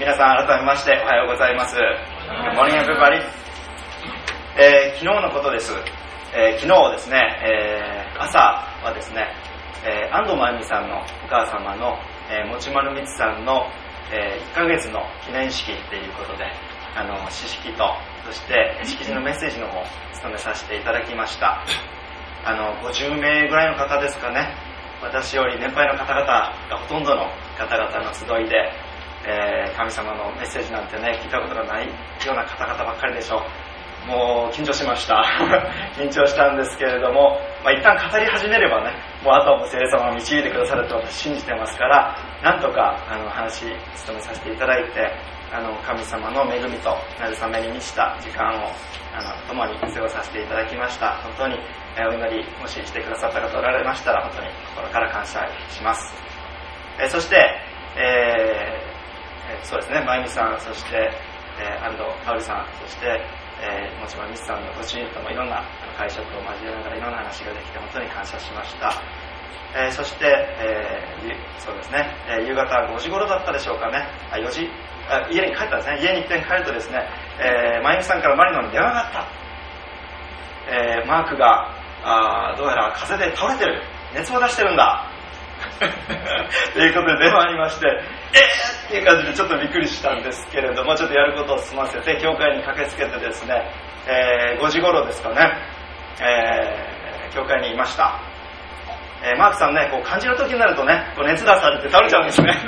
皆さん改めましておはようございます。Good morning everybody。昨日のことです。昨日ですね、朝はですね、安藤真由美さんのお母様の、持丸美智さんの、1ヶ月の記念式ということで、詩式とそして式辞のメッセージの方を務めさせていただきました。50名ぐらいの方ですかね。私より年配の方々がほとんどの方々の集いで、神様のメッセージなんてね聞いたことがないような方々ばっかりでしょう。もう緊張しました緊張したんですけれども、一旦語り始めればね、もうあとはもう聖霊様が導いてくださると私信じてますから、なんとか話務めさせていただいて、神様の恵みと慰めに満ちた時間を共に過ごさせていただきました。本当にお祈りもししてくださった方おられましたら本当に心から感謝します。そして、そうですね、真由美さん、そして安藤香織さん、そして持丸美智さんのご主人ともいろんな会食を交えながらいろんな話ができて本当に感謝しました。そして、そうですね、夕方5時頃だったでしょうかね、4時家に帰ったんですね。家に一遍帰るとですね、真由美さんからマリノに電話があった。マークがどうやら風邪で倒れてる、熱を出してるんだということで電話ありまして、っていう感じでちょっとびっくりしたんですけれども、ちょっとやることを済ませて教会に駆けつけてですね、5時頃ですかね、教会にいました。マークさんね、こう感じる時になるとね、こう熱出されて倒れちゃうんですね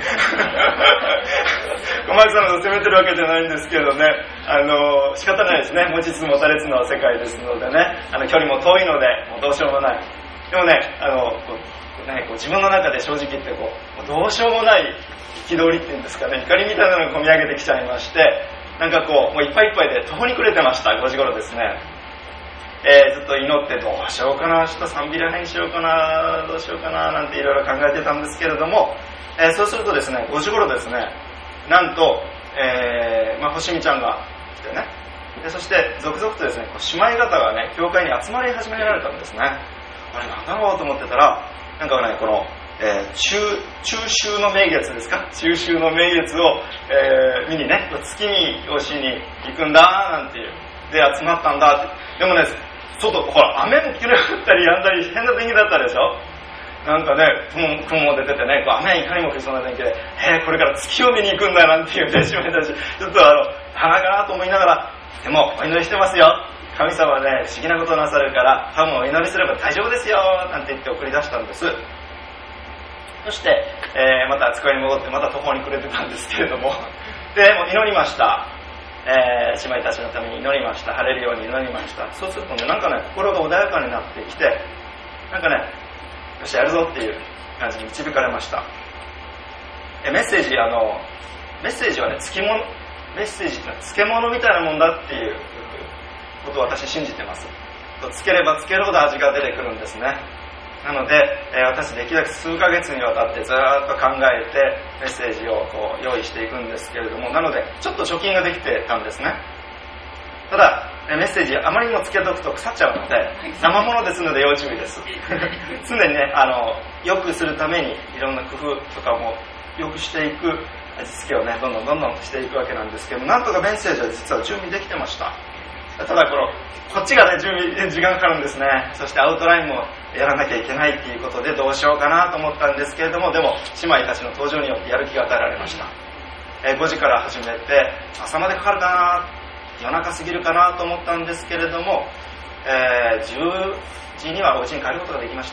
マークさんのこと責めてるわけじゃないんですけどね、仕方ないですね。持ちつ持たれつの世界ですのでね、距離も遠いのでもうどうしようもない。でもね、こう自分の中で正直言ってもうどうしようもない憤りっていうんですかね、怒りみたいなのが込み上げてきちゃいまして、なんかこうもういっぱいいっぱいで途方に暮れてました。5時頃ですね。ずっと祈ってどうしようかな、ちょっと賛美礼拝にしようかな、どうしようかななんていろいろ考えてたんですけれども、そうするとですね、5時頃ですね、なんと、星見ちゃんが来てね、そして続々とですね、姉妹方がね教会に集まり始められたんですね。あれなんだろうと思ってたら、なんかねこの、中秋の名月ですか、中秋の名月を、見にね月見をしに行くんだなんていうで集まったんだって。でもね、外ほら雨も降ったりやんだり変な天気だったでしょ。なんかね雲も出ててね、雨いかにも降りそうな天気で、これから月を見に行くんだなんていうね、姉妹たちちょっと花かなと思いながら、でもお祈りしてますよ、神様はね不思議なことをなさるから多分お祈りすれば大丈夫ですよなんて言って送り出したんです。そして、また机に戻ってまた途方に暮れてたんですけれども、でもう祈りました。姉妹たちのために祈りました。晴れるように祈りました。そうするとね、なんかね心が穏やかになってきて、なんかねよしやるぞっていう感じに導かれました。メッセージはねメッセージって漬物みたいなもんだっていうことを私信じてます。つければつけるほど味が出てくるんですね。なので、私できるだけ数ヶ月にわたってずっと考えてメッセージをこう用意していくんですけれども、なのでちょっと貯金ができてたんですね。ただメッセージあまりにもつけとくと腐っちゃうので生ものですので要注意です常にね良くするためにいろんな工夫とかも良くしていく味付けをねどんどんしていくわけなんですけど、なんとかメッセージは実は準備できてました。ただこっちがね準備時間かかるんですね。そしてアウトラインもやらなきゃいけないっていうことでどうしようかなと思ったんですけれども、でも姉妹たちの登場によってやる気が与えられました。5時から始めて朝までかかるかな、夜中過ぎるかなと思ったんですけれども、10時にはお家に帰ることができました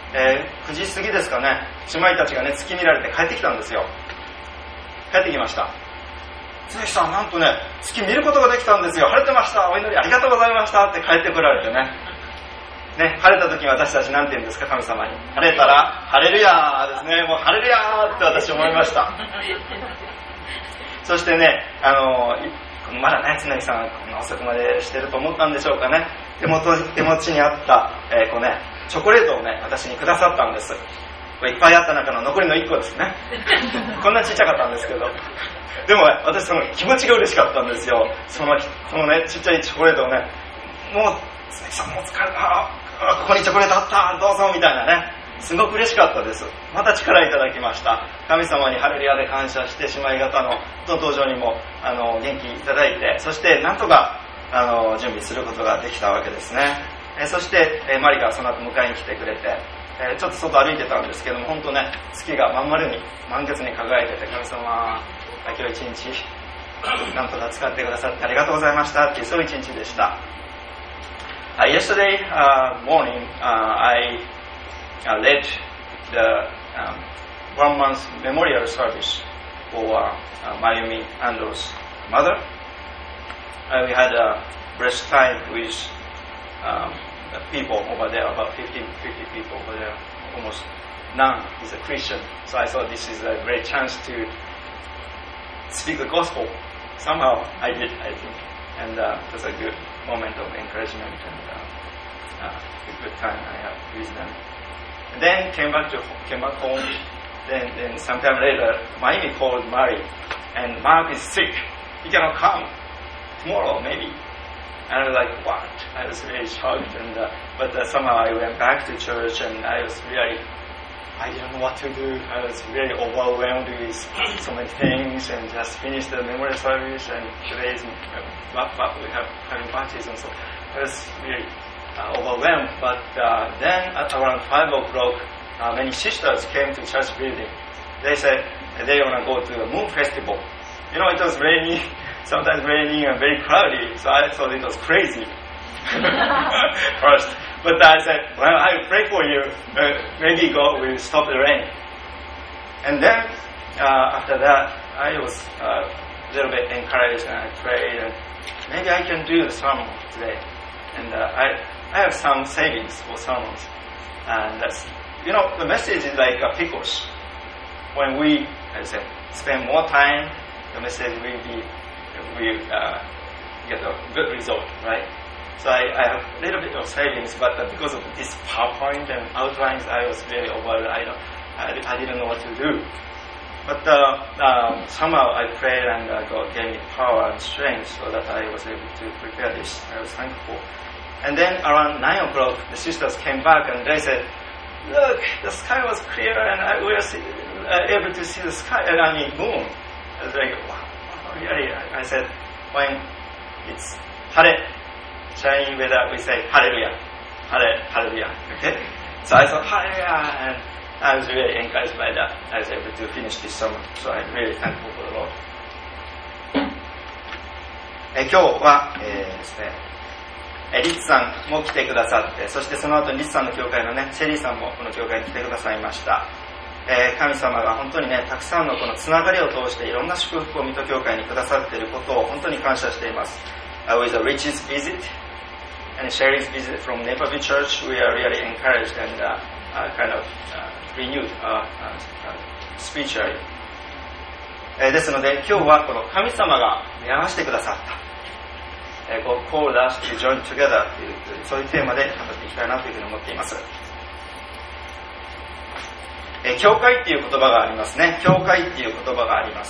。9時過ぎですかね、姉妹たちがね月見られて帰ってきたんですよ。帰ってきました。鈴木さんなんとね月見ることができたんですよ、晴れてました、お祈りありがとうございましたって帰ってこられてね、晴れた時に私たちなんて言うんですか、神様に晴れたらハレルヤーですね。もうハレルヤーって私思いましたそしてねまだね常木さんこんな遅くまでしてると思ったんでしょうかね、手持ちにあった、チョコレートをね私にくださったんです。これいっぱいあった中の残りの1個ですねこんなちっちゃかったんですけど、でもね私その気持ちが嬉しかったんですよ。このねちっちゃいチョコレートをね、もう常木さんもう疲れた、ここにチョコレートあったどうぞみたいなね、 すごく嬉しかったです。また力いただきました。神様にハレルヤで感謝して、姉妹方の登場にも元気いただいて、そしてなんとか準備することができたわけですね。そしてマリがその後迎えに来てくれて、ちょっと外歩いてたんですけども、本当ね、月がまん丸に満月に輝いてて、神様今日一日なんとか使ってくださってありがとうございましたっていう、そういう一日でした。Yesterday morning I led the 1 month memorial service for Mayumi Ando's mother. We had a blessed time with the people over there, about 50 people over there. Almost none is a Christian. So I thought this is a great chance to speak the gospel. Somehow I did, I think. And it was a good moment of encouragement and a good time I had with them. And then came back home. Then sometime later, Mayumi called Mari, and Mark is sick. He cannot come tomorrow, maybe. And I was like, what? I was really shocked. But somehow I went back to church, and I didn't know what to do. I was really overwhelmed with so many things, and just finished the memorial service. And today is we have having baptism, so I was really overwhelmed. But then at around 5 o'clock, many sisters came to church building. They said they want to go to the Moon Festival. You know, it was raining, sometimes raining and very cloudy, so I thought it was crazy first. But I said, well, I will pray for you. Maybe God will stop the rain. And then after that, I was a little bit encouraged, and I prayed, and maybe I can do the sermon today. And I have some savings for sermons. And that's, you know, the message is like pickles. When we, as I said, spend more time, the message will get a good result, right? So I have a little bit of savings, but because of this PowerPoint and outlines, I was really overwhelmed. I didn't know what to do. But somehow I prayed, and God gave me power and strength so that I was able to prepare this. I was thankful. And then around 9 o'clock, the sisters came back, and they said, look, the sky was clear, and we were able to see the sky, moon. I was like, wow, really? I said, when it's hare, shining weather, we say hallelujah, hallelujah. Okay? So I thought hallelujah, and I was really encouraged by that. I was able to finish this sermon, so I'm really thankful for the Lord. 今日は、ですね、リッツさんも来てくださって、そしてその後リッツさんの教会のね、シェリーさんもこの教会に来てくださいました。神様が本当にね、たくさんのこのつながりを通していろんな祝福を水戸教会にくださっていることを本当に感謝しています。With the Rich's visit and Sherry's visit from Nepal Church, we are really encouraged and kind of renewed spiritually. ですので今日はこの神様が出会わせてくださった。God called us to join together というそういうテーマで語っていきたいなというふうに思っています。教会っていう言葉がありますね。教会っていう言葉があります。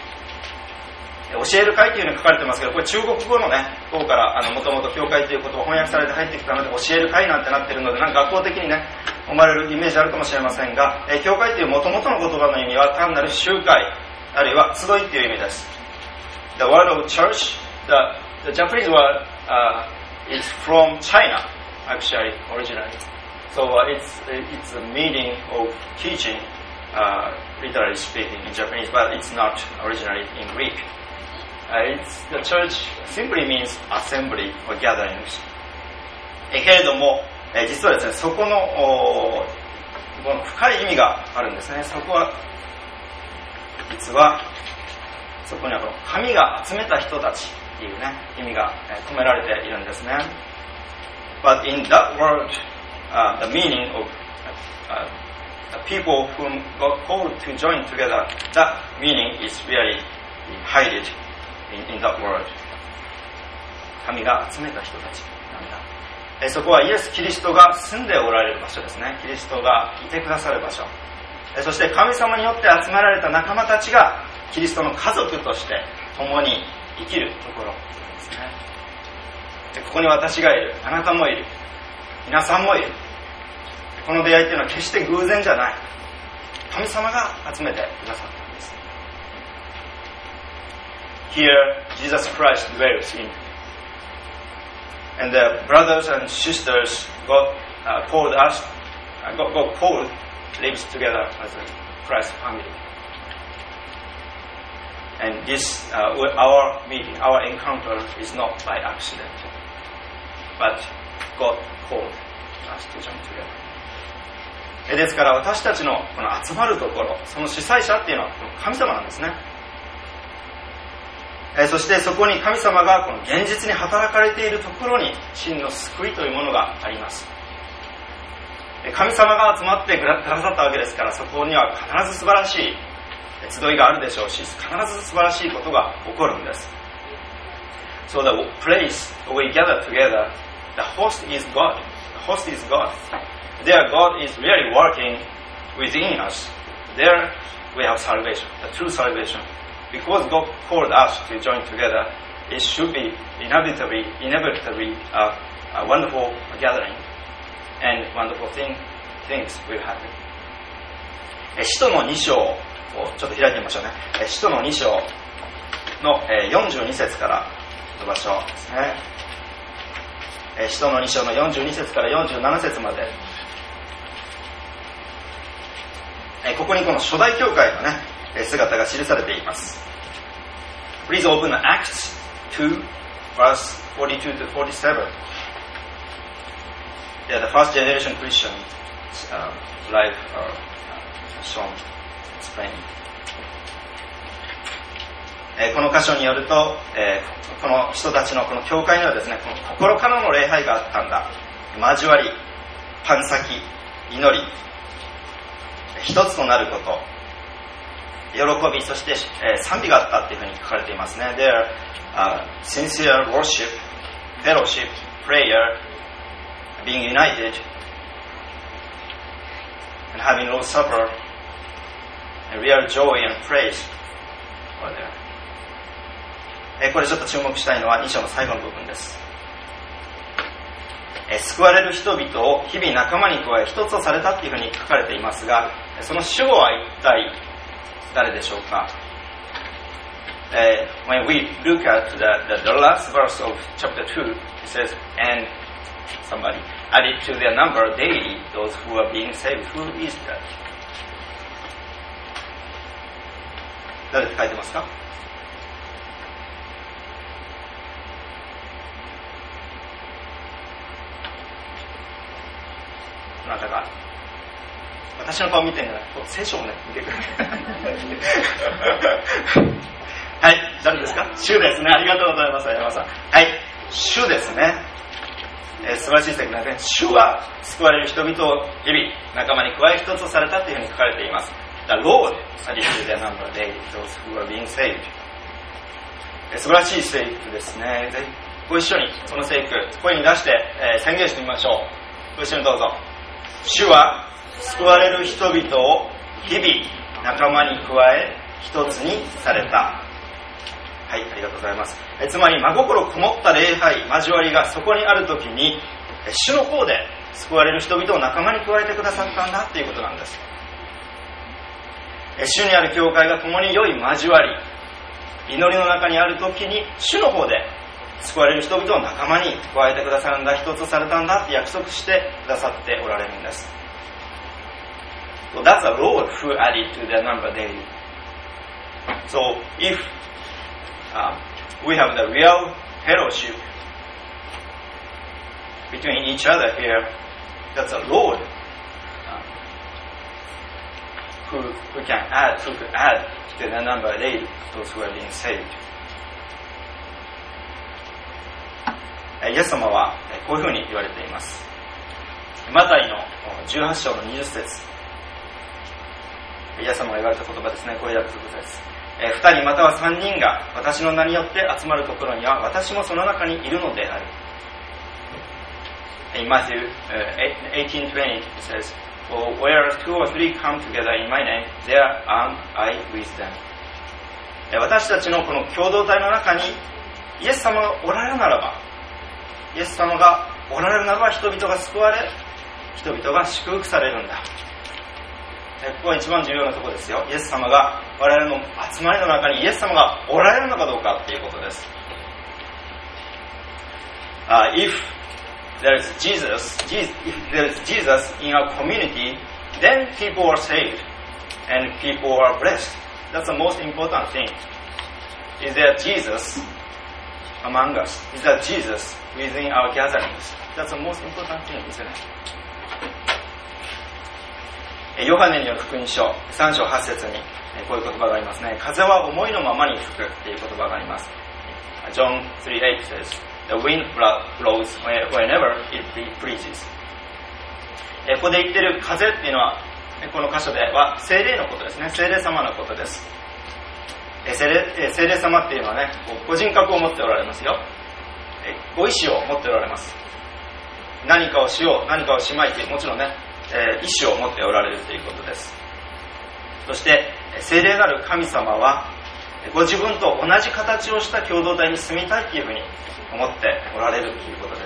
教える会というふうに書かれてますけど、これ中国語のね、方からもともと教会という言葉を翻訳されて入ってきたので、教える会なんてなってるので、なんか学校的にね、思われるイメージあるかもしれませんが、教会というもともとの言葉の意味は単なる集会、あるいは集いっていう意味です。The word of church, the Japanese word is from China, actually, originally. So it's a meaning of teaching, literally speaking in Japanese, but it's not originally in Greek. The church simply means assembly or gatherings. けれども、実はですね、そこのこの深い意味があるんですね。そこは実はそこにはこの神が集めた人たちっていうね意味が込められているんですね。But in that word, the meaning of the people whom God called to join together, that meaning is really hidden in that word. 神が集めた人たちなんだ。そこはイエス・キリストが住んでおられる場所ですね。キリストがいてくださる場所。そして神様によって集められた仲間たちがキリストの家族として共に生きるところですね。ここに私がいる、あなたもいる、皆さんもいる。 この出会いっていうのは決して偶然じゃない。神様が集めてくださったんです。Here, Jesus Christ dwells in. And the brothers and sisters God called us, God called, lives together as a Christ family. And this, our meeting, our encounter is not by accident, but God called us to join together. ですから私たちのこの集まるところ、その主催者っていうのは神様なんですね。そしてそこに神様がこの現実に働かれているところに真の救いというものがあります。神様が集まってくださったわけですから、そこには必ず素晴らしい集いがあるでしょうし、必ず素晴らしいことが起こるんです。So the place we gather together, the host is God. The host is God. There God is really working within us. There we have salvation, the true salvation. Because God called us to join together, it should be inevitably a wonderful gathering, and wonderful things will happen. 使徒の2章をちょっと開いてみましょうね。使徒の2章の42節からの場所ですね。使徒の2章の42節から47節まで、ここにこの初代教会のね姿が記されています。Please open Acts 2 verse 42 to 47. Yeah, the first generation Christian life shown, explained. この箇所によると、この人たちのこの教会にはですね、この心からの礼拝があったんだ。交わり、パン先、祈り、一つとなること、喜び、そして賛美があったっていうふうに書かれていますね。There sincere worship, fellowship, prayer, being united, and having Lord's Supper, and real joy and praise were there. これちょっと注目したいのは2章の最後の部分です。救われる人々を日々仲間に加え一つとされたっていうふうに書かれていますが、その主語は一体誰でしょうか。When we look at the last verse of chapter 2, it says, and somebody added to their number daily those who are being saved. Who is that? 誰って書いてますか。あなたが私の顔見てんじゃない、聖書をね見てくれはい、誰ですか。主ですね。ありがとうございます、山さん。はい、主ですね。素晴らしい説明ですね。主は救われる人々を日々仲間に加え一つとされたというふうに書かれています。The Lord added to their number daily those who are being saved. 素晴らしい聖句ですね。ぜひご一緒にその聖句声に出して、宣言してみましょう。ご一緒にどうぞ。主は救われる人々を日々仲間に加え一つにされた。はい、ありがとうございます。つまり真心こもった礼拝、交わりがそこにあるときに、主の方で救われる人々を仲間に加えてくださったんだということなんです。主にある教会が共に良い交わり、祈りの中にあるときに、主の方で救われる人々を仲間に加えてくださるんだ、一つされたんだって約束してくださっておられるんです。So that's the Lord who added to their number daily. So if we have the real fellowship between each other here, that's the Lord who could add to the number daily those who are being saved. イエス様はこういうふうに言われています。マタイの18章の20節、イエス様が言われた言葉ですね。こういう約束です。2人または3人が私の名によって集まるところには私もその中にいるのである。In Matthew 18:20 it says, Where 2 or 3 come together in my name, there am I with them. 私たちのこの共同体の中にイエス様がおられるならば、イエス様がおられるならば人々が救われ、 人々が祝福されるんだ。ここが一番重要なところですよ。イエス様が、我々の集まりの中にイエス様がおられるのかどうかっていうことです。If there is Jesus in our community, then people are saved and people are blessed. That's the most important thing. Is there Jesus among us? Is there Jesus within our gatherings? That's the most important thing, isn't it? ヨハネによる福音書3章8節にこういう言葉がありますね。風は思いのままに吹くっていう言葉があります。John 3:8 says, The wind blows whenever it pleases. ここで言ってる風っていうのは、この箇所では聖霊のことですね。聖霊様のことです。聖霊様っていうのはね、ご人格を持っておられますよ。ご意志を持っておられます。何かをしよう、何かをしまいという、もちろんね、意志を持っておられるということです。そして聖霊なる神様はご自分と同じ形をした共同体に住みたいというふうに思っておられるということです。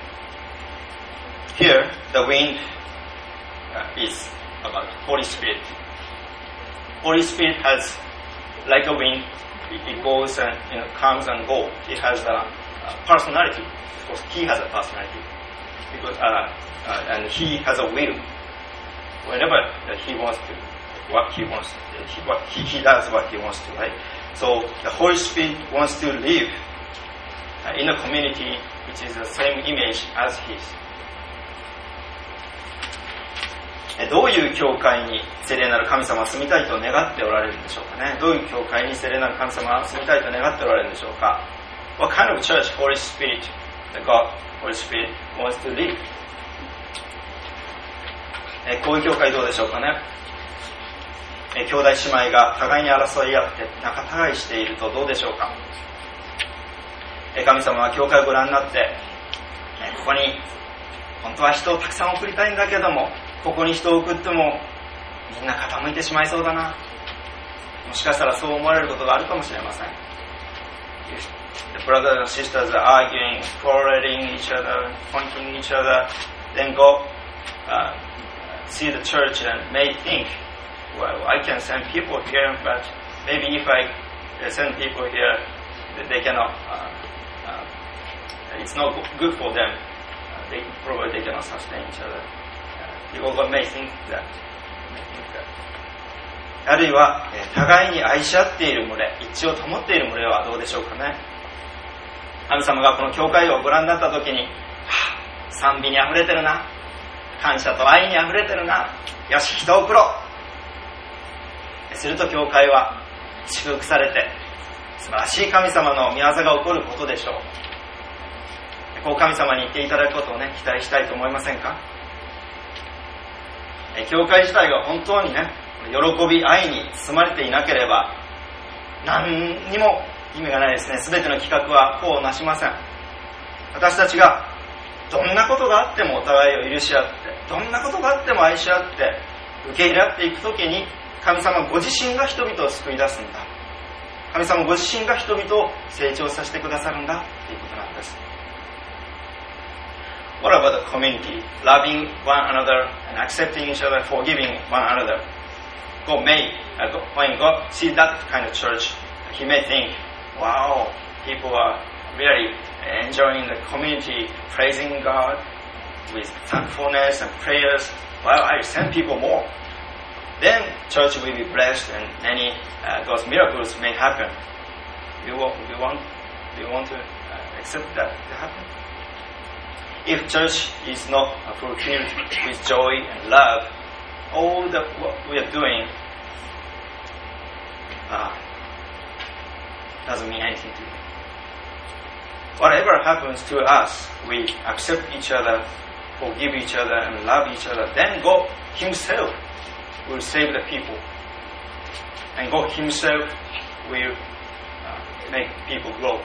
Here the wind is about Holy Spirit. Holy Spirit has like a wind. It goes and comes and goes. It has a personality. Of course, he has a personality because and he has a will. Whenever he wants to, what he wants, he does what he wants to, right? So the Holy Spirit wants to live in a community which is the same image as his. どういう教会に聖霊なる神様は住みたいと願っておられるんでしょうかね。どういう教会に聖霊なる神様は住みたいと願っておられるんでしょうか。What kind of church Holy Spirit, the God, Holy Spirit wants to live? こういう教会どうでしょうかね。兄弟姉妹が互いに争い合って仲違いしているとどうでしょうか。神様は教会をご覧になって、ここに本当は人をたくさん送りたいんだけども、ここに人を送ってもみんな傾いてしまいそうだな。もしかしたらそう思われることがあるかもしれません。If the brothers and sisters are arguing, quarreling each other, pointing each other, then go see the church and may think, well, I can send people here, but maybe if I send people here, they cannot, it's not good for them. They probably cannot sustain each other. People may think that. あるいは互いに愛し合っている群れ、一致を保っている群れはどうでしょうかね。神様がこの教会をご覧になった時に、賛美にあふれてるな、感謝と愛にあふれてるな、よし人を送ろう。すると教会は祝福されて素晴らしい神様の御業が起こることでしょう。こう神様に言っていただくことをね、期待したいと思いませんか。教会自体が本当にね、喜び愛に包まれていなければ何にも意味がないですね。全ての企画は功をなしません。私たちがどんなことがあってもお互いを許し合って、どんなことがあっても愛し合って受け入れ合っていくときに、神様ご自身が人々を救い出すんだ。神様ご自身が人々を成長させてくださるんだということなんです。What about the community? Loving one another and accepting each other, forgiving one another. When God sees that kind of church, He may think, wow, people are really enjoying the community, praising God with thankfulness and prayers. Well, I send people more. Then church will be blessed and many those miracles may happen. Do you want to accept that to happen? If church is not fulfilled with joy and love, all what we are doing doesn't mean anything to you. Whatever happens to us, we accept each other, forgive each other, and love each other. Then God Himself will save the people. And God Himself will make people grow.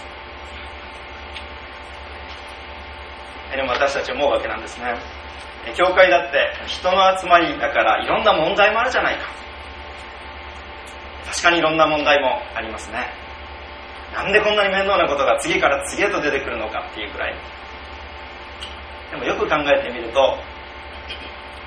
でも私たちは思うわけなんですね。教会だって人の集まりだからいろんな問題もあるじゃないか。確かにいろんな問題もありますね。なんでこんなに面倒なことが次から次へと出てくるのかっていうくらい。でもよく考えてみると、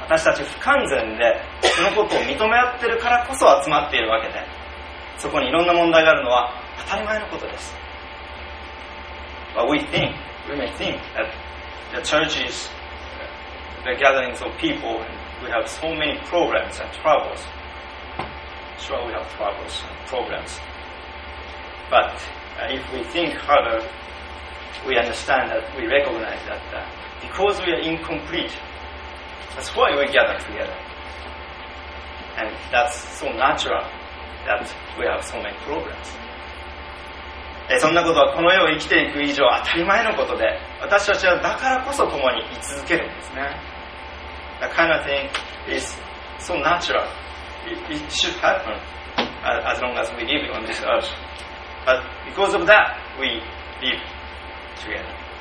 私たち不完全でそのことを認め合ってるからこそ集まっているわけで、そこにいろんな問題があるのは当たり前のことです。But we may think that the church is the gatherings of people and we have so many problems and troubles. Sure, we have troubles and problems. But if we think harder, we understand that we recognize that because we are incomplete, that's why we gather together. And that's so natural that we have so many problems. そんなことはこの世を生きていく以上当たり前のことで、私たちはだからこそ共に居続けるんですね。That kind of thing is so natural. It should happen as long as we live on this earth. But because of that, we live together.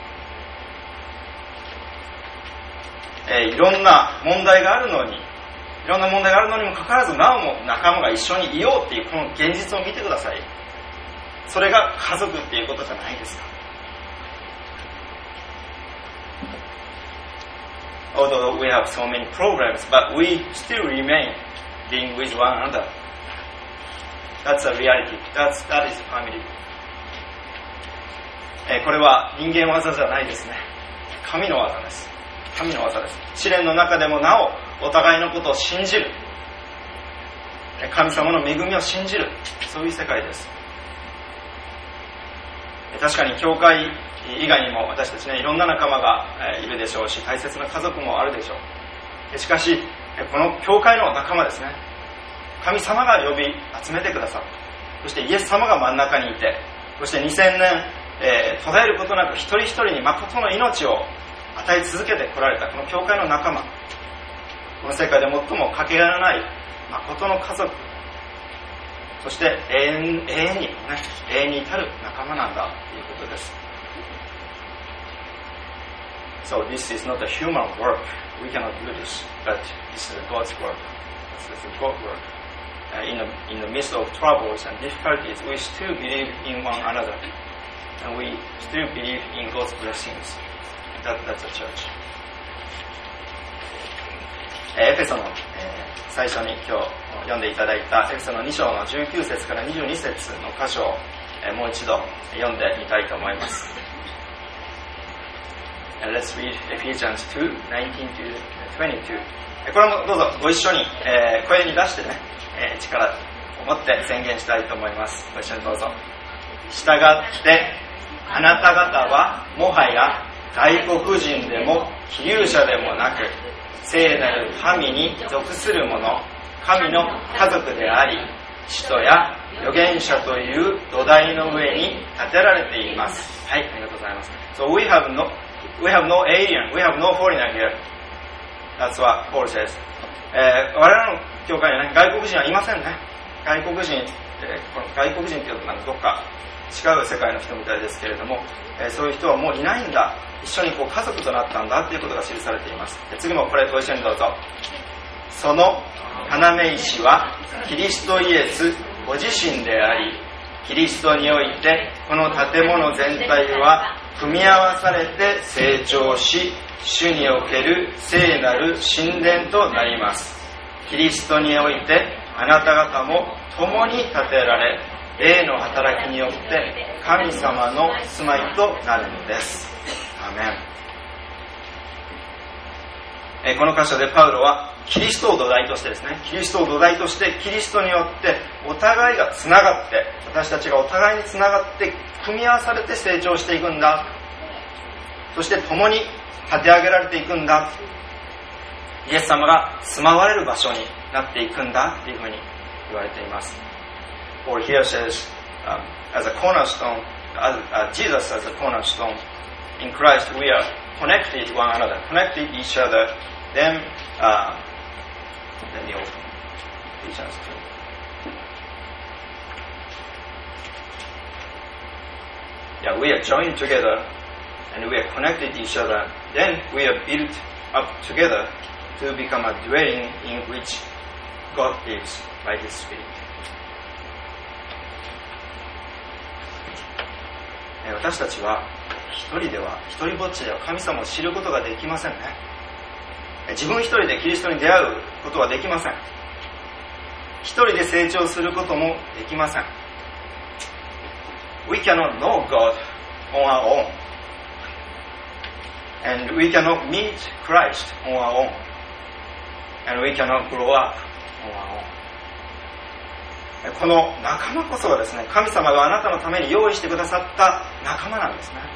いろんな問題があるのにもかかわらず、なおも仲間が一緒にいようっていうこの現実を見てください。それが家族っていうことじゃないですか。Although we have so many problems, but we still remain being with one another. That's a reality. That is family. これは人間技じゃないですね。神の技です。神の技です。試練の中でもなおお互いのことを信じる。神様の恵みを信じる。そういう世界です。確かに教会以外にも私たちね、いろんな仲間がいるでしょうし、大切な家族もあるでしょう。しかしこの教会の仲間ですね、神様が呼び集めてくださった。そしてイエス様が真ん中にいて、そして2000年、途絶えることなく一人一人に誠の命を与え続けてこられたこの教会の仲間、この世界で最もかけがえのない誠の家族、そして永遠に至る仲間なんだということです。So this is not a human work. We cannot do this, but this is God's work. This is God's work. In the midst of troubles and difficulties, we still believe in one another, and we still believe in God's blessings. That's a church. エペソの、最初に今日読んでいただいたエペソの2章の19節から22節の箇所を、もう一度読んでみたいと思います。Let's read Ephesians 2:19-22. これもどうぞご一緒に、声に出してね、力を持って宣言したいと思います。ご一緒にどうぞ。従ってあなた方はもはや外国人でも寄留者でもなく、聖なる神に属する者、神の家族であり、使徒や預言者という土台の上に建てられています。はい、ありがとうございます。So we have no alien, we have no foreigner here. That's what Paul says. 我々の教会にはね、外国人はいませんね。外国人っていうとどっか違う世界の人みたいですけれども、そういう人はもういないんだ。一緒に家族となったんだということが記されています。次もこれご一緒にどうぞ。その要石はキリストイエスご自身であり、キリストにおいてこの建物全体は組み合わされて成長し、主における聖なる神殿となります。キリストにおいてあなた方も共に建てられ、霊の働きによって神様の住まいとなるのです。アーメン。この箇所でパウロはキリストを土台としてですね、キリストを土台としてキリストによってお互いがつながって、私たちがお互いにつながって組み合わされて成長していくんだ、そして共に立て上げられていくんだ、イエス様が住まわれる場所になっていくんだというふうに言われています。Or here says, as a cornerstone, Jesus as a cornerstone, in Christ we are connected to one another, connected each other. Then, let me open Ephesians 2. Yeah, we are joined together and we are connected to each other. Then we are built up together to become a dwelling in which God lives by His Spirit. 私たちは一人ぼっちでは神様を知ることができませんね。 自分一人でキリストに出会うことはできません。一人で成長することもできません。We cannot know God on our own. And we cannot meet Christ on our own. And we cannot grow up on our own. この仲間こそがですね、神様があなたのために用意してくださった仲間なんですね。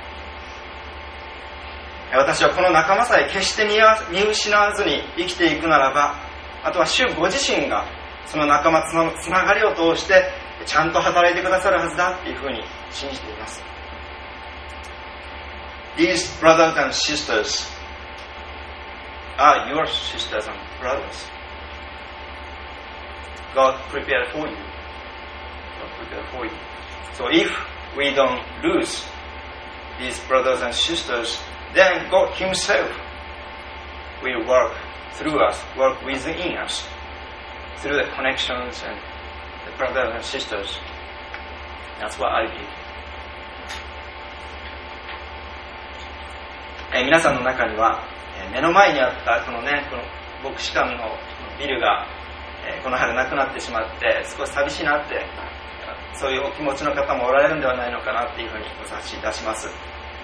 私はこの仲間さえ決して見失わずに生きていくならば、あとは主ご自身がその仲間つながりを通してちゃんと働いてくださるはずだっていうふうに信じています。These brothers and sisters are your sisters and brothers. God prepared for you. God prepared for you. So if we don't lose these brothers and sisters, then God Himself will work through us, work within us, through the connections and the brothers and sisters. That's what I believe. 皆さんの中には、目の前にあったこの牧師館のビルが、この春なくなってしまって少し寂しいなって、そういうお気持ちの方もおられるんではないのかなっていうふうにお察しいたします。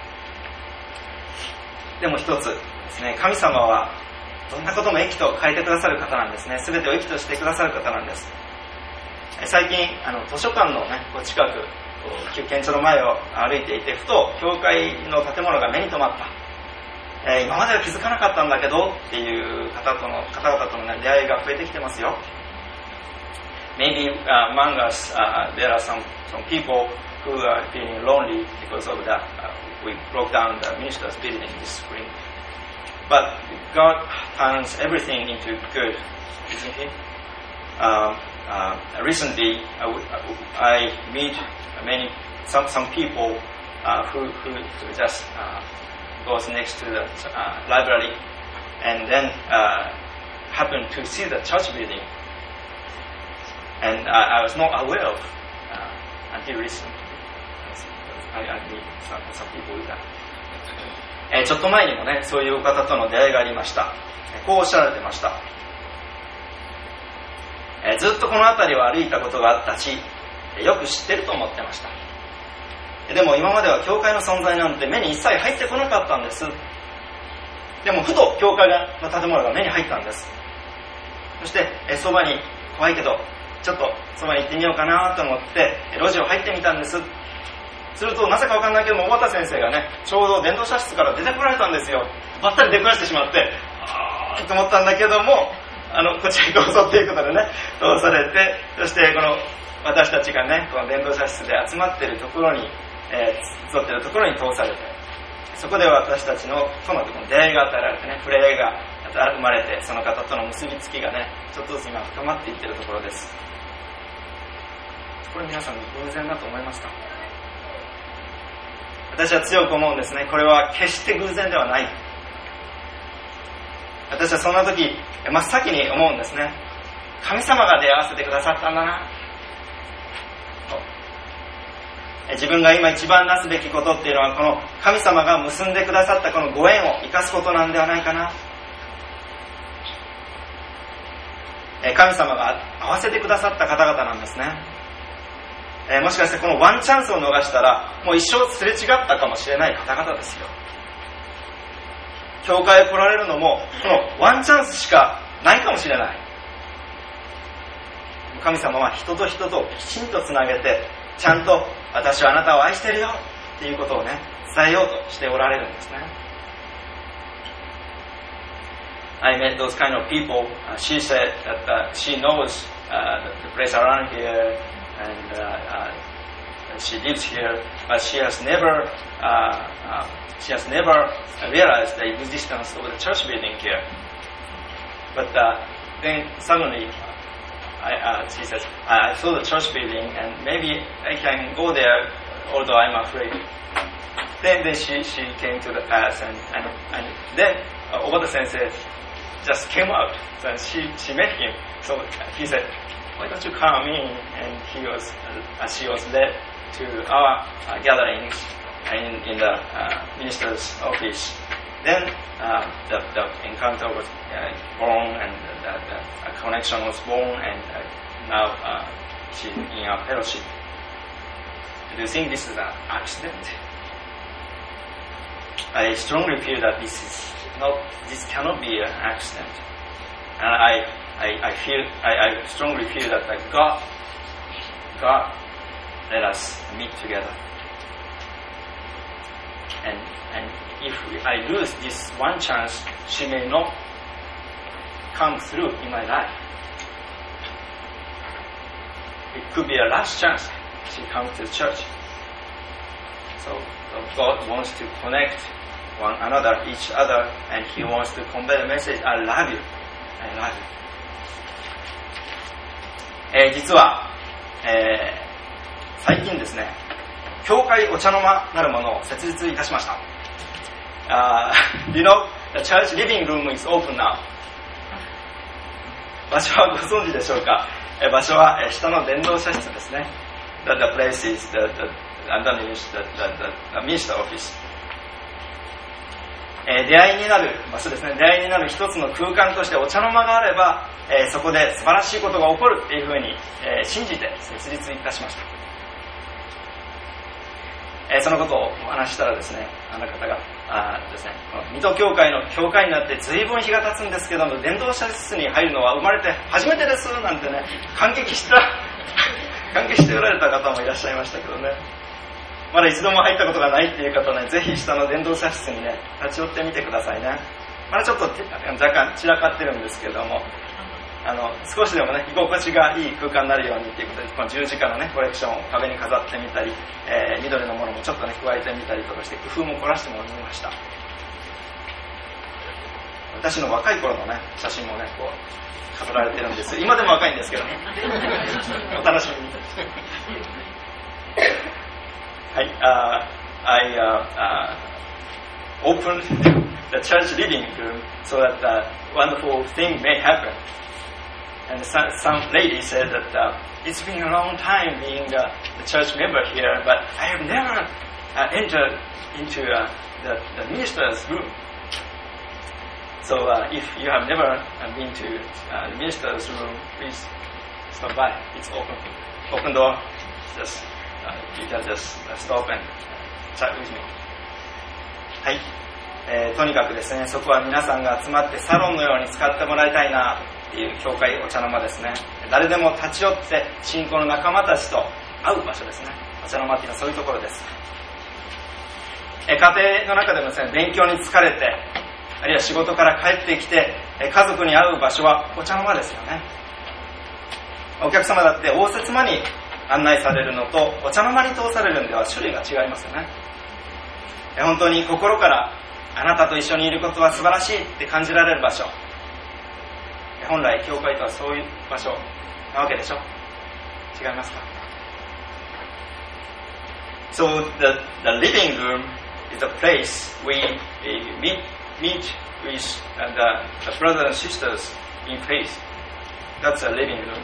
でも一つですね、神様はどんなことも益と変えてくださる方なんですね。全てを益としてくださる方なんです。最近図書館の近く旧県庁の前を歩いていて、ふと教会の建物が目に留まった。今までは気づかなかったんだけどっていう方々との、出会いが増えてきてますよ。Maybe among us there are some people who are feeling lonely because of that. We broke down the minister's building this spring. But God turns everything into good, isn't He? Recently, I meet some people who just goes next to the library and then happen to see the church building. And I was not aware of until recently. I meet some people with that. ちょっと前にもね、そういう方との出会いがありました。こうおっしゃられてました。ずっとこの辺りを歩いたことがあったし、よく知ってると思ってました。でも今までは教会の存在なんて目に一切入ってこなかったんです。でもふと教会の建物が目に入ったんです。そしてそばに怖いけどちょっとそばに行ってみようかなと思って路地を入ってみたんです。するとなぜかわかんないけども小畑先生がね、ちょうど伝道者室から出てこられたんですよ。ばったり出くわしてしまって、と思ったんだけども、こちらにどうぞっていうことでね、通されて、そしてこの私たちがね、この伝道者室で集まっているところに、集っているところに通されて、そこで私たちとの出会いが与えられてね、触れ合いが生まれて、その方との結びつきがね、ちょっとずつ今深まっていっているところです。これ皆さん偶然だと思いますか？私は強く思うんですね。これは決して偶然ではない。私はそんな時真っ先に思うんですね。神様が出会わせてくださったんだな。自分が今一番なすべきことっていうのは、この神様が結んでくださったこのご縁を生かすことなんではないかな。神様が合わせてくださった方々なんですね。もしかしてこのワンチャンスを逃したらもう一生すれ違ったかもしれない方々ですよ。教会へ来られるのもこのワンチャンスしかないかもしれない。神様は人と人ときちんとつなげて、ちゃんと私はあなたを愛してるよっていうことをね、伝えようとしておられるんですね。I met those kind of people. She said that she knows the place around here and she lives here, but she has never realized the existence of the church building here. But then suddenly, she says, I saw the church building and maybe I can go there, although I'm afraid. Then she came to the path and then Obata Sensei just came out and she met him. So he said, why don't you come in? And she was led to our gatherings in the minister's office. then the encounter was born, and the connection was born, and now she's in our fellowship. Do you think this is an accident? I strongly feel that this cannot be an accident, and I strongly feel that God let us meet together, and if I lose this one chance, she may not come through in my life. It could be a last chance she comes to church. So God wants to connect one another, each other, and He wants to convey the message, I love you. I love you.実は、最近ですね、教会お茶の間なるものを設立いたしました。You know, the church living room is open now. 場所はご存知でしょうか。場所は下の伝道者室ですね。The place is underneath the minister office. 出会いになる場所ですね。出会いになる一つの空間としてお茶の間があれば、そこで素晴らしいことが起こるっていうふうに、信じて設立いたしました。そのことをお話ししたらですね、あの方がですね、水戸教会の教会になって随分日が経つんですけども、伝道者室に入るのは生まれて初めてですなんてね、感激しておられた方もいらっしゃいましたけどね、まだ一度も入ったことがないっていう方ね、ぜひ下の伝道者室にね、立ち寄ってみてくださいね。まだちょっと若干散らかってるんですけども、少しでもね、居心地がいい空間になるようにということで、この十字架のね、コレクションを壁に飾ってみたり、緑のものもちょっとね、加えてみたりとかして、工夫も凝らしてもみました。私の若い頃のね、写真もね、こう、飾られてるんです。今でも若いんですけどね。お楽しみに。はい、I opened the church living room so that wonderful thing may happen. And some lady said that it's been a long time being a church member here, but I have never entered into the minister's room. So if you have never been to the minister's room, please stop by. It's open door. Just you can just stop and chat with me. はい、とにかくですね、そこは皆さんが集まってサロンのように使ってもらいたいなっていう教会お茶の間ですね。誰でも立ち寄って信仰の仲間たちと会う場所ですね。お茶の間っていうのはそういうところです。家庭の中でもですね、勉強に疲れて、あるいは仕事から帰ってきて家族に会う場所はお茶の間ですよね。お客様だって応接間に案内されるのとお茶の間に通されるのでは種類が違いますよね。本当に心からあなたと一緒にいることは素晴らしいって感じられる場所、本来教会とはそういう場所なわけでしょ。違いますか？ So the living room is a place we meet with the brothers and sisters in faith. That's a living room.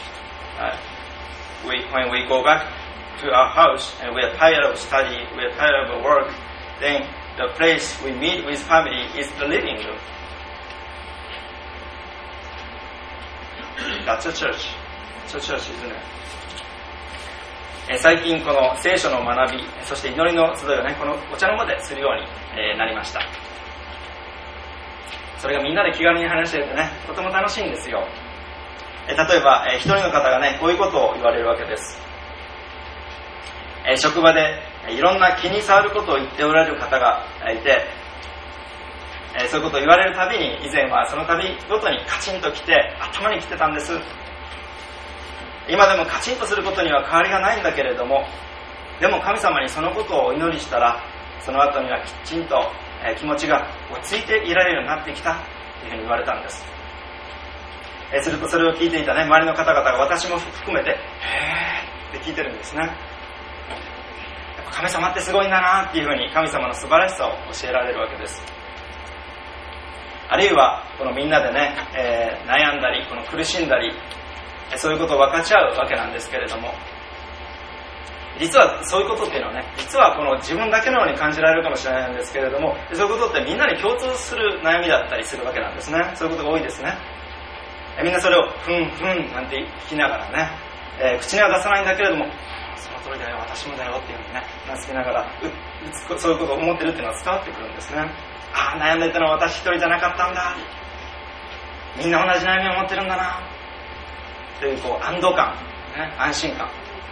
When we go back to our house and we are tired of study, we are tired of work, then the place we meet with family is the living room. That's a church. It's a church, isn't it? 最近この聖書の学び、そして祈りの集いをね、このお茶の間でするようになりました。それがみんなで気軽に話していてね、とても楽しいんですよ。例えば一人の方がね、こういうことを言われるわけです。職場でいろんな気に障ることを言っておられる方がいて、そういうことを言われるたびに、以前はその度ごとにカチンときて頭にきてたんです。今でもカチンとすることには変わりがないんだけれども、でも神様にそのことをお祈りしたら、その後にはきちんと気持ちが落ち着いていられるようになってきたというふうに言われたんです。するとそれを聞いていたね、周りの方々が私も含めて、へーって聞いてるんですね。神様ってすごいんだなっていうふうに神様の素晴らしさを教えられるわけです。あるいはこのみんなでね、悩んだりこの苦しんだり、そういうことを分かち合うわけなんですけれども、 実はそういうことっていうのはね、実はこの自分だけのように感じられるかもしれないんですけれども、そういうことってみんなに共通する悩みだったりするわけなんですね。そういうことが多いですね。みんなそれをふんふんなんて聞きながらね、口には出さないんだけれども、その通りだよ、私もだよっていうふうにね、なすきながらそういうことを思ってるっていうのは伝わってくるんですね。ああ、悩んでいたのは私一人じゃなかったんだ、みんな同じ悩みを持ってるんだなという安堵感、ね、安心感。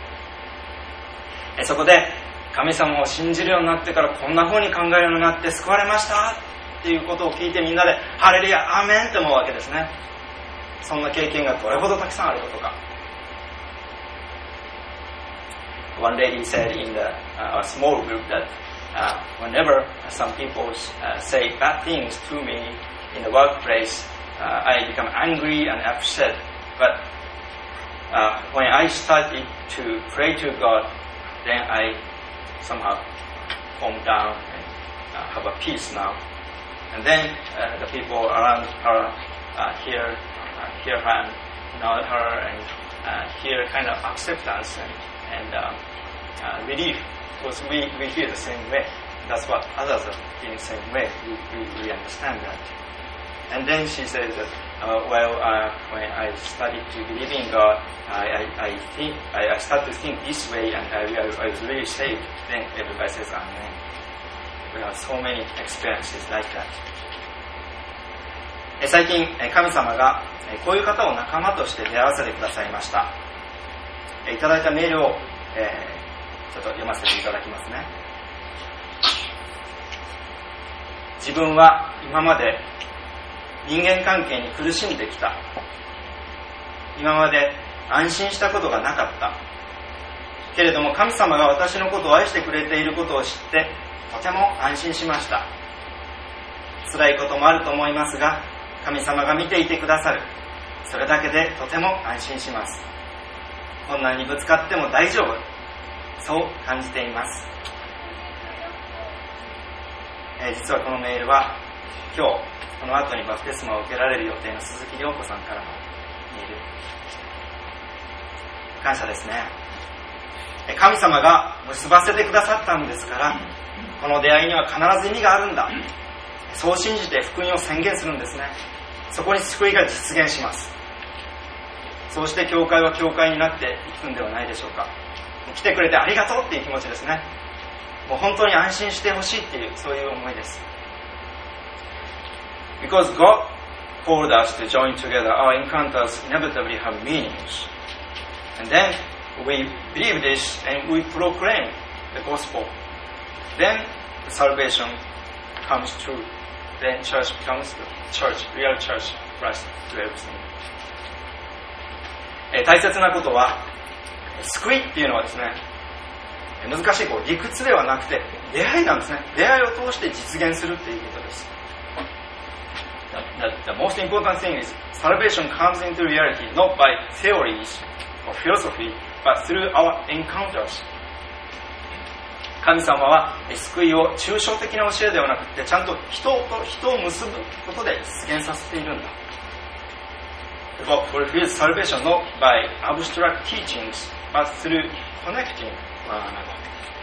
そこで神様を信じるようになってからこんな風に考えるようになって救われましたっていうことを聞いて、みんなでハレルヤアーメンって思うわけですね。そんな経験がどれほどたくさんあることか。One lady said in a small group that whenever some people say bad things to me in the workplace, I become angry and upset. But when I started to pray to God, then I somehow calm down and have a peace now. And then the people around her hear her and nod her and hear kind of acceptance and relief, because we feel the same way. That's what others are feeling the same way. We understand that. And then she says that, when I started to believe in God, I started to think this way, and I was really saved. Then everybody says, Amen. We have so many experiences like that. 最近、神様がこういう方を仲間として出会わせてくださいました。いただいたメールを、ちょっと読ませていただきますね。自分は今まで人間関係に苦しんできた。今まで安心したことがなかった。けれども神様が私のことを愛してくれていることを知ってとても安心しました。辛いこともあると思いますが、神様が見ていてくださる。それだけでとても安心します。困難にぶつかっても大丈夫。そう感じています。実はこのメールは今日この後にバプテスマを受けられる予定の鈴木涼子さんからのメール。感謝ですね。神様が結ばせてくださったんですから、この出会いには必ず意味があるんだ、そう信じて福音を宣言するんですね。そこに救いが実現します。そうして教会は教会になっていくんではないでしょうか。来てくれてありがとうっていう気持ちですね。もう本当に安心してほしいっていう、そういう思いです。Because God called us to join together, our encounters inevitably have meanings. And then we believe this and we proclaim the gospel. Then salvation comes true. Then church becomes the church, real church, Christ to everything. 大切なことは、救いっていうのはですね、難しい理屈ではなくて出会いなんですね。出会いを通して実現するっていうことです。The most important thing is salvation comes into reality not by theories or philosophy, but through our encounters. 神様は救いを抽象的な教えではなくて、ちゃんと人と人を結ぶことで実現させているんだ。God fulfills salvation not by abstract teachings, but through connecting one another.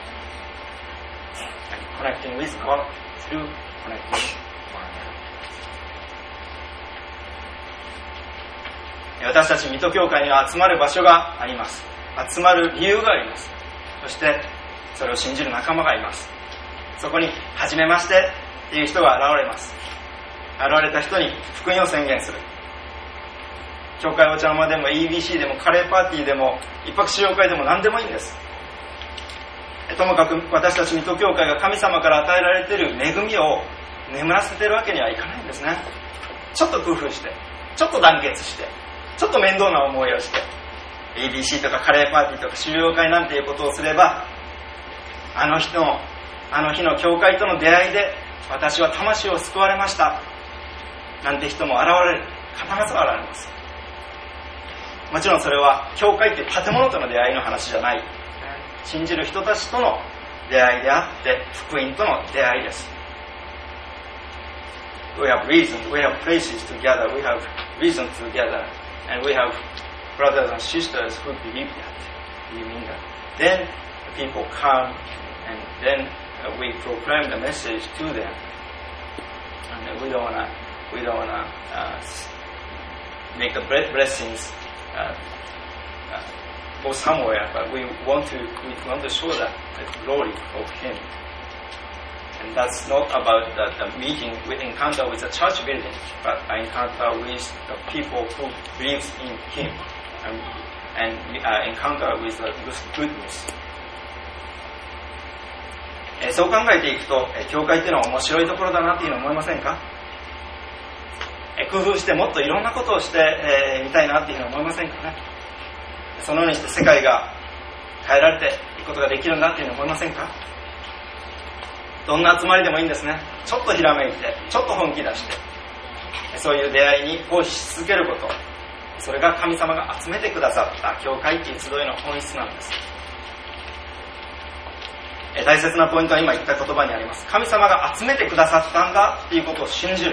And connecting with God through connecting one another. 私たち水戸教会には集まる場所があります。集まる理由があります。そしてそれを信じる仲間がいます。そこに初めましてっていう人が現れます。現れた人に福音を宣言する。教会お茶の間でも EBC でもカレーパーティーでも一泊使用会でも何でもいいんです。ともかく私たち水戸教会が神様から与えられている恵みを眠らせているわけにはいかないんですね。ちょっと工夫して、ちょっと団結して、ちょっと面倒な思いをして EBC とかカレーパーティーとか修行会なんていうことをすれば、あの日の教会との出会いで私は魂を救われましたなんて人も現れる。必ず現れます。もちろんそれは教会という建物との出会いの話じゃない、信じる人たちとの出会いであって福音との出会いです。 We have reasons, we have places together, we have reasons together, and we have brothers and sisters who believe that, believe in that. Then people come, and then we proclaim the message to them. And we don't wanna make the blessings go somewhere, but we want to show the glory of Him. And that's not about the meeting, with encounter with the church building, but an encounter with the people who believe in Him, and encounter with the goodness. そう考えていくと、教会っていうのは面白いところだなっていうのを思いませんか？工夫してもっといろんなことをしてみたいなっていうのを思いませんかね？そのようにして世界が変えられていくことができるんだっていうのを思いませんか？どんな集まりでもいいんですね。ちょっとひらめいて、ちょっと本気出して、そういう出会いに奉仕し続けること、それが神様が集めてくださった教会っていう集いの本質なんです。大切なポイントは今言った言葉にあります。神様が集めてくださったんだっていうことを信じる。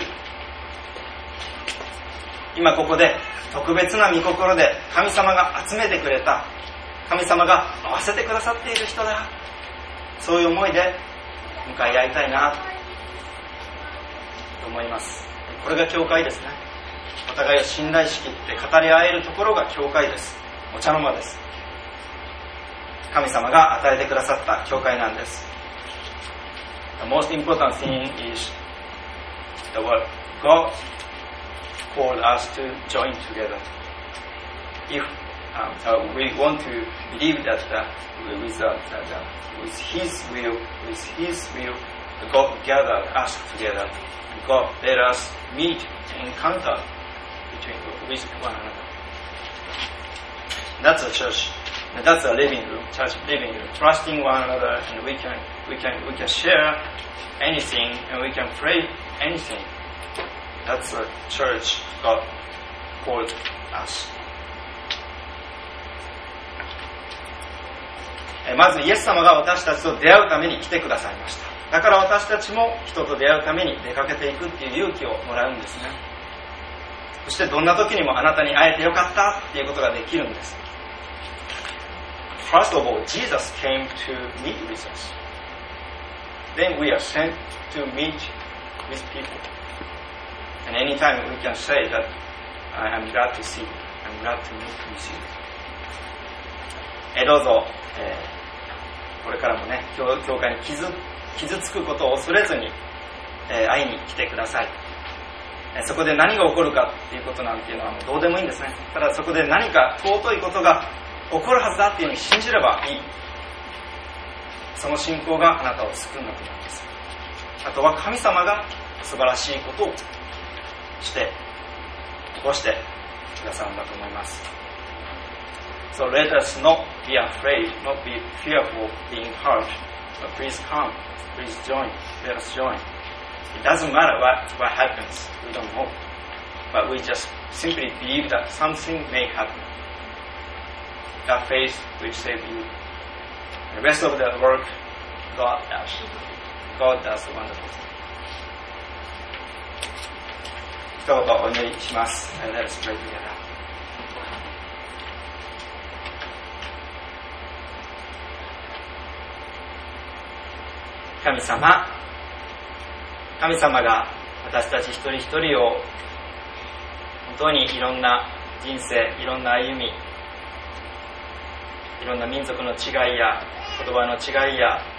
今ここで特別な御心で神様が集めてくれた、神様が合わせてくださっている人だ、そういう思いで向かい合いたいなと思います。これが教会ですね。お互いを信頼しきって語り合えるところが教会です。お茶の間です。神様が与えてくださった教会なんです。 The most important thing is the word God called us to join together. If we want to believe that with His will, God gathered us together. God let us meet and encounter with one another. That's a church. That's a living room, church living room. Trusting one another, and we can share anything, and we can pray anything. That's a church God called us. まずイエス様が私たちと出会うために来てくださいました。だから私たちも人と出会うために出かけていくっていう勇気をもらうんですね。そしてどんな時にもあなたに会えてよかったっていうことができるんです。First of all, Jesus came to meet with us. Then we are sent to meet with people. And anytime we can say that I'm glad to see you. I'm glad to meet with you. どうぞ、これからもね、教会に傷つくことを恐れずに、会いに来てください。そこで何が起こるかっていうことなんていうのはもうどうでもいいんですね。ただそこで何か尊いことが起こるはずだっていうふうに信じればいい。その信仰があなたを救うんだと思います。あとは神様が素晴らしいことをして起こしてくださるんだと思います。So let us not be afraid, not be fearful of being hurt, but please come, please join, let us join. It doesn't matter what happens, we don't know, but we just simply believe that something may happen. That faith will save you. The rest of the work, God does. God does the wonderful thing. 一言お祈りします。Let us pray together. 神様が私たち一人一人を本当にいろんな人生、いろんな歩み、いろんな民族の違いや言葉の違いや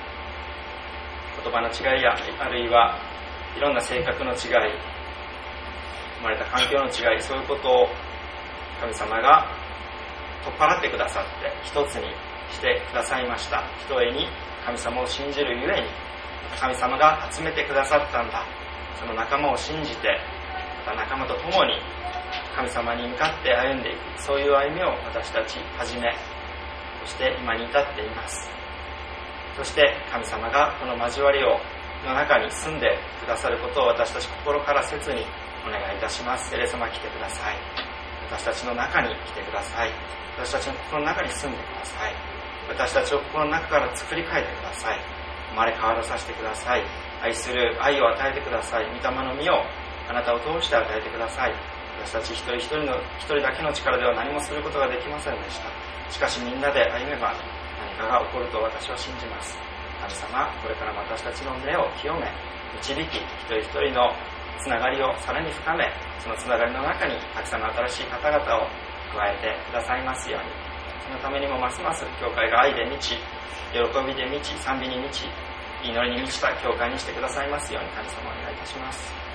あるいはいろんな性格の違い、生まれた環境の違い、そういうことを神様が取っ払ってくださって一つにしてくださいました。ひとえに神様を信じるゆえに神様が集めてくださったんだ。その仲間を信じて、また仲間と共に神様に向かって歩んでいく、そういう歩みを私たちはじめ、そして今に至っています。そして神様がこの交わりの中に住んでくださることを私たち心から切にお願いいたします。エレ様来てください。私たちの中に来てください。私たちの心の中に住んでください。私たちを心の中から作り変えてください。生まれ変わらさせてください。愛する愛を与えてください。御霊の実をあなたを通して与えてください。私たち一人一人だけの力では何もすることができませんでした。しかしみんなで歩めば何化が起こると私は信じます。神様、これからも私たちの目を清め、導き、一人一人のつながりをさらに深め、そのつながりの中にたくさんの新しい方々を加えてくださいますように、そのためにもますます教会が愛で満ち、喜びで満ち、賛美に満ち、祈りに満ちた教会にしてくださいますように、神様お願いいたします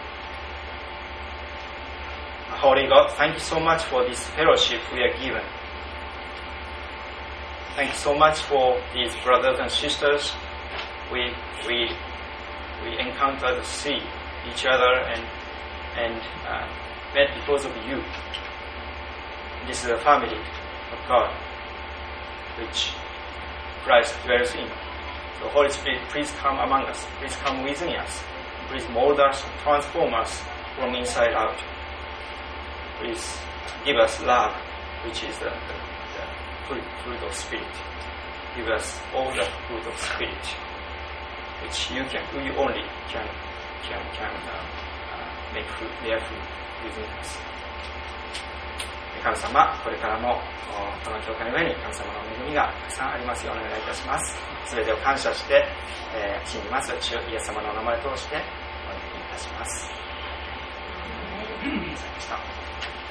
。Holy God, thank you so much for this fellowship we are given. Thank you so much for these brothers and sisters. We encountered, see each other and met because of you. This is a family of God, which Christ dwells in. So Holy Spirit, please come among us. Please come within us. Please mold us, transform us from inside out. Please give us love, which is the fruit of Spirit. Give us all the fruit of Spirit, which we only can make their fruit within us. 神様、これからもこの教会の上に神様の恵みがたくさんありますようお願いいたします。すべてを感謝して信じます主イエス様のお名前を通してお願いいたします。ありがとうございました。